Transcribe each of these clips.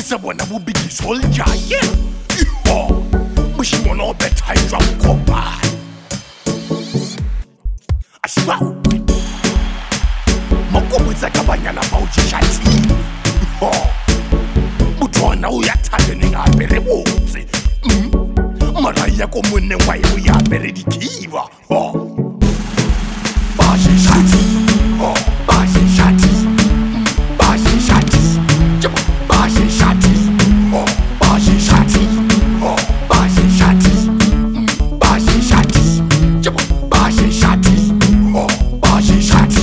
bona bo big soldier ye moshimono o betha jwa kopa asiba mokobutsa ka banyana ba o tshati mutona o ya thabene ga bere botse mara ya ko monne wa yo ya bere dikiba ba shati ba shati ba shati ba shati ba shati ba shati ba shati ba shati ba shati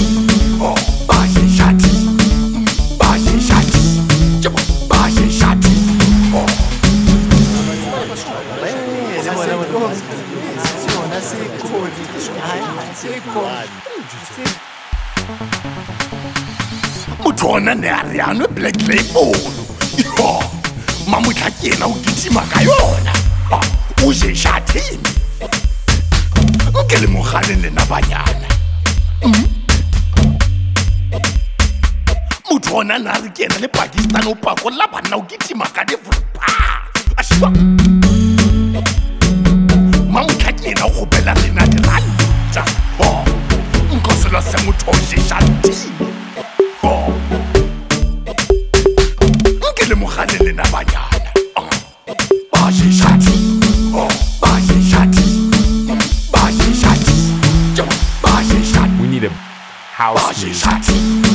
mutona ne ariano black label mamutlha ke ena o kitima ka yona o je shathini nke le mogale le na banyana mutona na re ke ena le Pakistan o pako la bana o kitima ka divupa ashiba mamutlha ke ena o gopela rena diranta nkoselo se motho o je shathini We need a house music.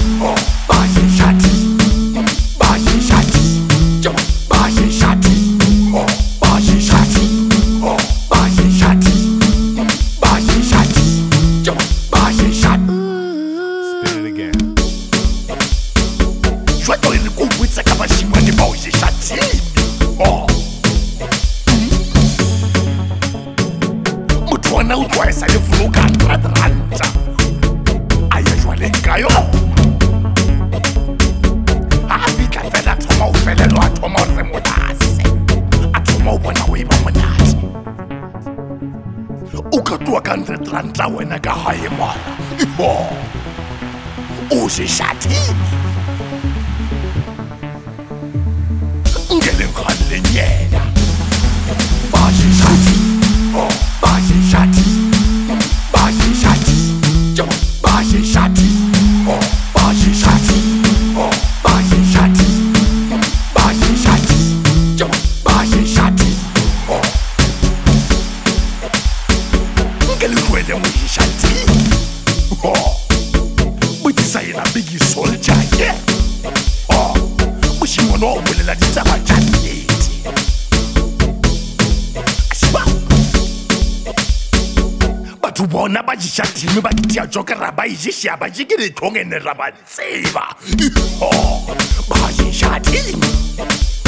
Ranta wena ka hae mara o se shathini ngele ngale nyena ba se shati ba se shati ba se shati ba se shati ba se shati ba se shati ba se shati ba se shati ngele we shati butisa ina big soldier ye moshimono o bolela ditaba tša nnete asiba batho bona ba jiša thimi ba ditia jokera ba ijišia ba jike ditlhong ene ra ba tseba ba jiša thimi